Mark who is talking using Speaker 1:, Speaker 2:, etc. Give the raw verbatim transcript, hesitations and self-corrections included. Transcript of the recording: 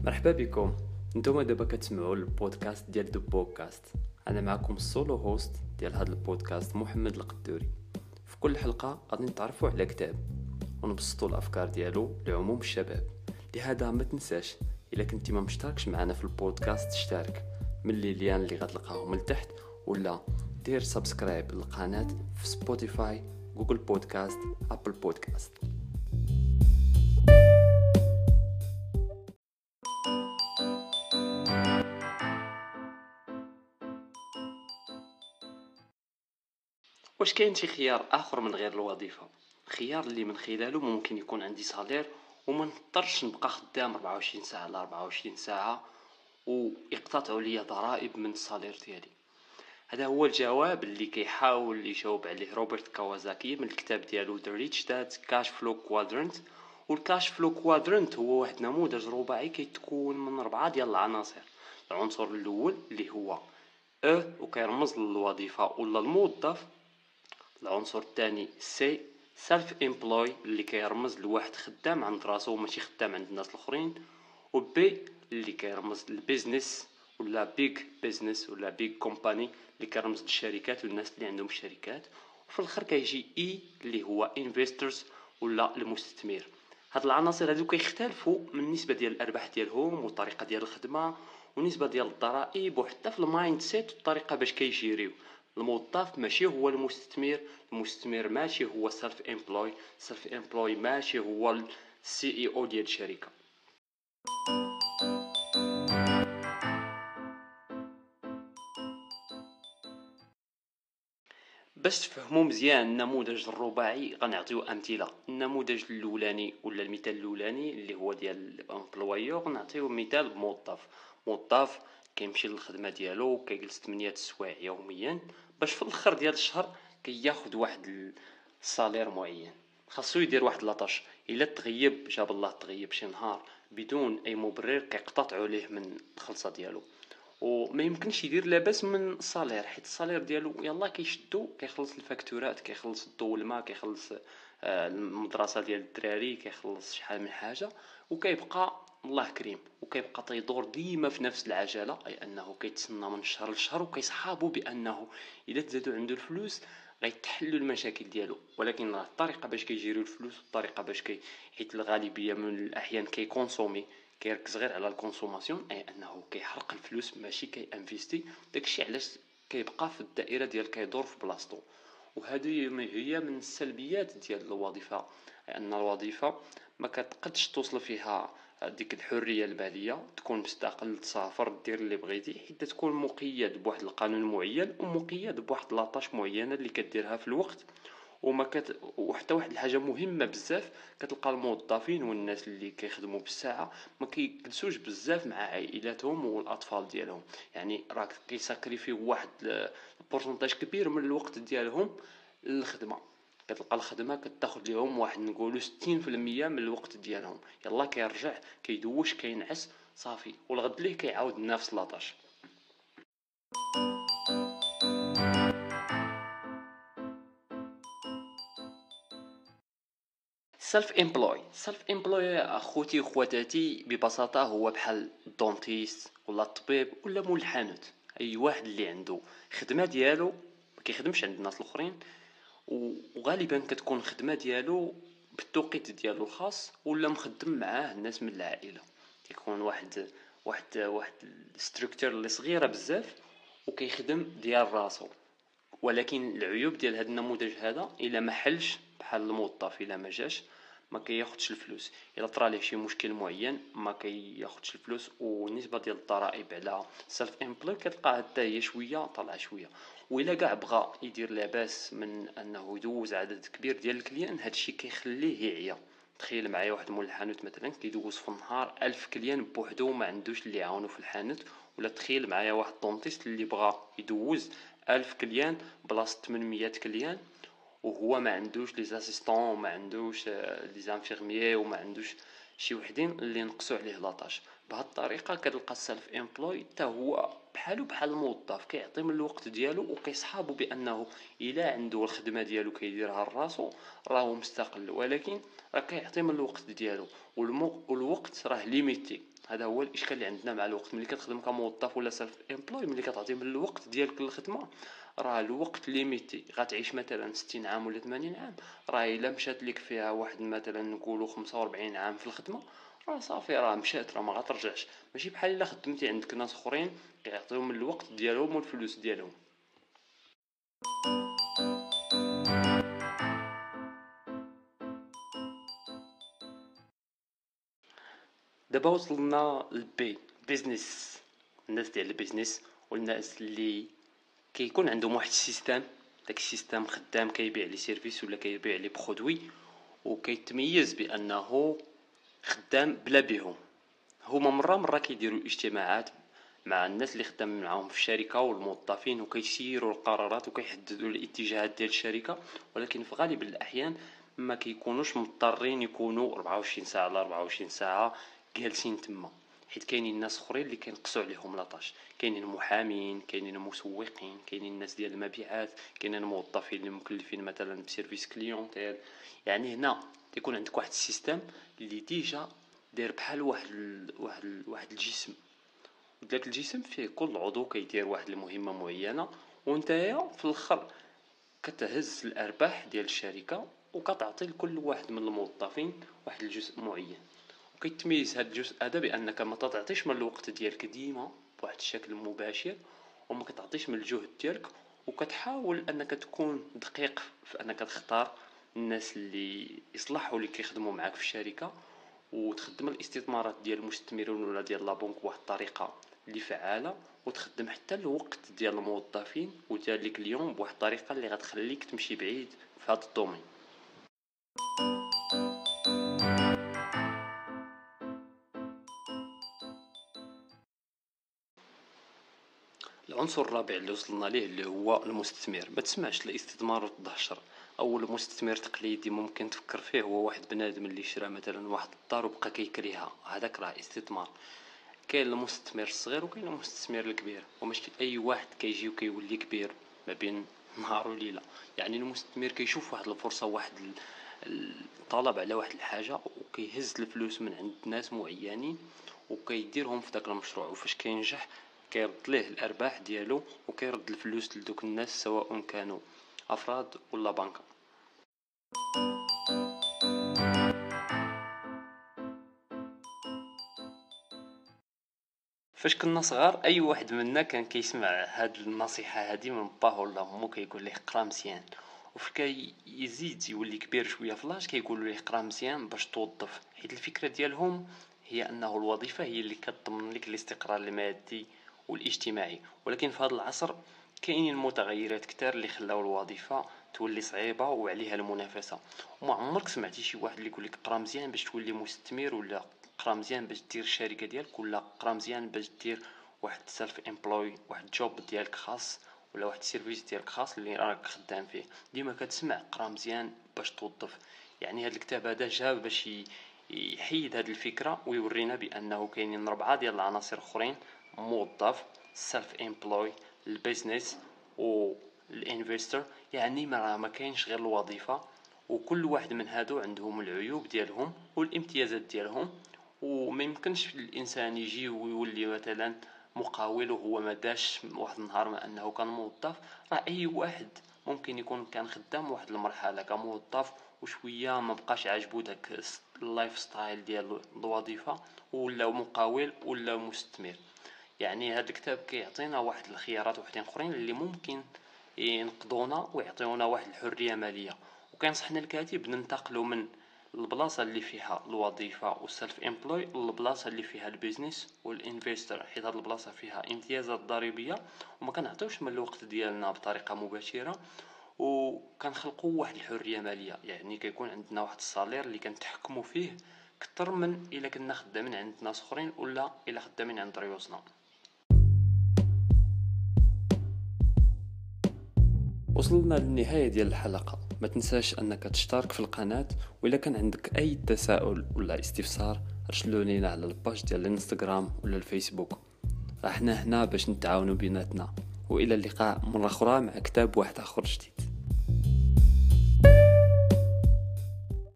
Speaker 1: مرحبا بكم. نتوما دابا كتسمعوا البودكاست ديال دو بودكاست. انا معكم السولو هوست ديال هذا البودكاست محمد القدوري. في كل حلقه غادي نتعرفوا على كتاب ونبسطوا الافكار ديالو لعموم الشباب. لهذا ما تنساش الا كنتي ما مشتركش معنا في البودكاست اشترك من الليان اللي غتلقاهم من تحت، ولا دير سبسكرايب للقناه في سبوتيفاي، جوجل بودكاست، ابل بودكاست. واش كاين شي خيار اخر من غير الوظيفه؟ خيار اللي من خلاله ممكن يكون عندي صالير وما نضطرش نبقى خدام أربعة وعشرين ساعه على أربعة وعشرين ساعه ويقتطعوا لي ضرائب من الصالير ديالي؟ هذا هو الجواب اللي كيحاول يجاوب عليه روبرت كاوازاكي من الكتاب ديالو The Rich Dad Cash Flow Quadrant. والكاش فلو كوادرنت هو واحد نموذج رباعي كيتكون من أربعة ديال العناصر. العنصر الاول اللي هو او وكيرمز للوظيفه ولا الموظف. العنصر الثاني سي سيلف امبلوي اللي كيرمز لواحد خدام عند راسو ماشي خدام عند الناس الاخرين. وبي اللي كيرمز للبيزنس ولا بيج بيزنس ولا بيج كومباني اللي كيرمز للشركات والناس اللي عندهم شركات. وفي الاخر كيجي اي اللي هو انفسترز ولا المستثمر. هاد العناصر هادو كيختلفوا من النسبه ديال الارباح ديالهم والطريقه ديال الخدمه ونسبه ديال الضرائب وحتى في المايند سيت والطريقه باش كيجيريو. الموظف ماشي هو المستثمر، المستثمر ماشي هو سيلف امبلوي، سيلف امبلوي ماشي هو السي اي او ديال الشركه. باش تفهموا مزيان النموذج الرباعي غنعطيو امثله. النموذج الاولاني ولا المثال الاولاني اللي هو ديال الامبلويور، نعطيو مثال موظف. موظف كيمشي للخدمه ديالو كيجلس ثمانية السوايع يوميا باش في الاخر ديال الشهر كياخذ واحد الصالير معين. خاصو يدير واحد لاطاش، الا تغيب جاب الله تغيب شي نهار بدون اي مبرر كيقتطعوا ليه من الخلصه ديالو. وما يمكنش يدير لاباس من الصالير حيت الصالير ديالو يلا كيشدو كيخلص الفاكتورات، كيخلص الضو الماء، كيخلص آه المدرسه ديال الدراري، كيخلص شحال من حاجه وكيبقى الله كريم وكيبقى تيدور ديما في نفس العجله، اي انه كيتسنى من شهر لشهر وكيصحابو بانه الا تزادوا عنده الفلوس غيتحلوا المشاكل ديالو. ولكن الطريقه باش كيجيروا الفلوس والطريقه باش كي حيت الغالبيه من الاحيان كيكونسومي كيركز غير على الكونسوماسيون، اي انه كيحرق الفلوس ماشي كي انفيستي. داكشي علاش كيبقى في الدائره ديال كيدور في بلاصتو. وهذه هي من السلبيات ديال الوظيفه، لان الوظيفه ما كتقدش توصل فيها ديك الحريه الماليه، تكون مستقل تسافر دير اللي بغيتي حيت تكون مقيد بواحد القانون معين ومقيد بواحد لاطاش معينه اللي كديرها في الوقت. وما كت... وحتى واحد الحاجه مهمه بزاف، كتلقى الموظفين والناس اللي كيخدموا بالساعه ما كيجلسوش بزاف مع عائلاتهم والاطفال ديالهم. يعني راك كيساكريفيو واحد البورسونتاج كبير من الوقت ديالهم للخدمه. كتلقى الخدمه كتاخذ لهم واحد نقولوا ستين في المية من الوقت ديالهم. يلا كيرجع كيدوش كينعس صافي والغد ليه كيعاود نفس لاطاش. سيلف امبلوي سيلف امبلوي اخوتي وخواتاتي ببساطه هو بحال الدونتيست ولا الطبيب ولا مول الحانوت. اي واحد اللي عنده خدمه ديالو ما كيخدمش عند الناس الاخرين، وغالبا كتكون الخدمه ديالو بالتوقيت ديالو الخاص ولا مخدم معاه الناس من العائله. كيكون واحد واحد واحد الستركتور اللي صغيره بزاف وكيخدم ديال راسو. ولكن العيوب ديال هذا النموذج هذا الا ما حلش بحال الموظف الا ما جاش ما كياخذش الفلوس، الا طرا ليه شي مشكل معين ما كياخذش الفلوس. والنسبه ديال الضرائب على سيلف امبلوي كتلقى حتى هي شويه طالعه شويه. والا كاع بغى يدير لاباس من انه يدوز عدد كبير ديال الكليان هادشي كيخليه يعيا. تخيل معايا واحد مول الحانوت مثلا كيدوز في النهار ألف كليان بوحدو ما عندوش اللي يعاونو في الحانوت. ولا تخيل معايا واحد طونطيست اللي بغى يدوز ألف كليان بلاصه ثمانمية كليان وهو ما عندوش لي اسيستون وما عندوش لي زانفيرميي وما عندوش شي وحدين اللي نقصوا عليه لاطاش. بهذه الطريقه كتلقى السيلف امبلوي حتى هو بحالو بحال الموظف كيعطي من الوقت ديالو وكيصحابو بانه الا عنده الخدمه ديالو كيديرها لراسو راهو مستقل، ولكن راه كيعطي من الوقت ديالو والوقت راه ليميتي. هذا هو الاشكال اللي عندنا مع الوقت. ملي كتخدم كموظف ولا سيلف امبلوي، ملي كتعطي من الوقت ديالك للخدمه، راه الوقت ليميتي. غتعيش مثلا ستين عام ولا ثمانين عام، راه الا مشات لك فيها واحد مثلا نقولوا خمسة وأربعين عام في الخدمه، راه صافي، راه مشات، راه ما غترجعش. ماشي بحال الا خدمتي عندك ناس اخرين كيعطيوهم من الوقت ديالهم والفلوس ديالهم. دابا وصلنا للبي بيزنس. الناس ديال البيزنس والناس اللي كيكون عندهم واحد السيستم، داك السيستم خدام كيبيع لي سيرفيس ولا كيبيع لي برودوي، وكيتميز بانه خدام بلا بيهم. هما مره مره كيديروا اجتماعات مع الناس اللي خدام معاهم في الشركه والموظفين، وكيسيروا القرارات وكيحددوا الاتجاهات ديال الشركه. ولكن في غالب الاحيان ما كيكونوش مضطرين يكونوا أربعة وعشرين ساعه على أربعة وعشرين ساعه جالسين تما، حيت كاينين ناس اخرين اللي كينقصوا عليهم لاطاش. كاينين محامين، كاينين مسوقين، كاينين الناس ديال المبيعات، كاينين موظفين اللي مكلفين مثلا بسيرفيس كليونتيل. يعني هنا يكون عندك واحد السيستم اللي ديجا داير بحال واحد ال... واحد ال... واحد الجسم. داك الجسم فيه كل عضو كيدير واحد المهمه معينه، وانتيا في الاخر كتهز الارباح ديال الشركه وكتعطي لكل واحد من الموظفين واحد الجزء معين. وكيتميز هذا الجزء هذا بانك ما تعطيش من الوقت ديالك ديما بواحد الشكل مباشر، وما كتعطيش من الجهد ديالك، وكتحاول انك تكون دقيق في انك تختار الناس اللي يصلحوا اللي كيخدموا معاك في الشركه، وتخدم الاستثمارات ديال المستثمرين ولا ديال لابونك بواحد الطريقه اللي فعاله، وتخدم حتى الوقت ديال الموظفين وديال لي كليون بواحد الطريقه اللي غتخليك تمشي بعيد في هذا الدومين. العنصر الرابع اللي وصلنا ليه اللي هو المستثمر. ما تسمعش الاستثمار وتدهشر. اول مستثمر تقليدي ممكن تفكر فيه هو واحد بنادم اللي شرا مثلا واحد الدار وبقى كيكريها، هذاك راه استثمار. كاين المستثمر الصغير وكاين المستثمر الكبير، وماشي اي واحد كيجي وكيولي كبير ما بين نهار وليله. يعني المستثمر كيشوف واحد الفرصه، واحد الطلب على واحد الحاجه، وكيهز الفلوس من عند ناس معينين وكيديرهم في داك المشروع، وفاش كينجح كيرد ليه الارباح ديالو وكيرد الفلوس لدوك الناس سواء كانوا افراد ولا بنكه. فاش كنا صغار اي واحد منا كان كيسمع هاد النصيحه هادي من باه ولا امو، كيقول ليه قرا مزيان. وفاش كيزيد يولي كبير شويه فلاش كيقولوا ليه قرا مزيان باش توظف، حيت الفكره ديالهم هي انه الوظيفه هي اللي كتضمن لك الاستقرار المادي والاجتماعي. ولكن في هذا العصر كاينين متغيرات كتار اللي خلاو الوظيفه تولي صعيبه وعليها المنافسه. وما عمرك سمعتي شي واحد اللي يقول لك قرا مزيان باش تولي مستثمر، ولا قرا مزيان باش دير الشركه ديالك، ولا قرا مزيان باش دير واحد سيلف امبلوي، واحد جوب ديالك خاص، ولا واحد السيرفيس ديالك خاص اللي راك خدام فيه. ديما كتسمع قرا مزيان باش توظف. يعني هذا الكتاب هذا جا باش يحيد هذه الفكره ويورينا بانه كاينين ربعه ديال العناصر اخرين: موظف، سيلف امبلوي، البيزنس، والانفستر. يعني ما ما كاينش غير الوظيفه، وكل واحد من هادو عندهم العيوب ديالهم والامتيازات ديالهم. وما يمكنش الانسان يجي ويولي مثلا مقاول وهو ما داش واحد النهار ما انه كان موظف. راه اي واحد ممكن يكون كان خدام واحد المرحله كموظف وشويه ما بقاش عاجبو داك اللايف ستايل ديال الوظيفه، ولا مقاول ولا مستثمر. يعني هذا الكتاب كيعطينا واحد الخيارات وحدين اخرين اللي ممكن ينقذونا ويعطيونا واحد الحريه ماليه. وكينصحنا الكاتب ننتقلوا من البلاصه اللي فيها الوظيفه والسيلف امبلوي للبلاصه اللي فيها البيزنس والانفستر، حيت هذه البلاصه فيها امتيازات ضريبيه وما كنعطيوش من الوقت ديالنا بطريقه مباشره، وكنخلقوا واحد الحريه ماليه. يعني كيكون عندنا واحد الصالير اللي كنتحكموا فيه اكثر من الا كنا خدامين عند ناس اخرين ولا الا خدامين عند ريوسنا. وصلنا للنهاية ديال الحلقة. ما تنساش انك تشترك في القناة، وإلا كان عندك اي تساؤل ولا استفسار ارسلوا لينا على الباج ديال الانستغرام ولا الفيسبوك. احنا هنا باش نتعاونوا بيناتنا. والى اللقاء مرة اخرى مع كتاب واحد اخر جديد.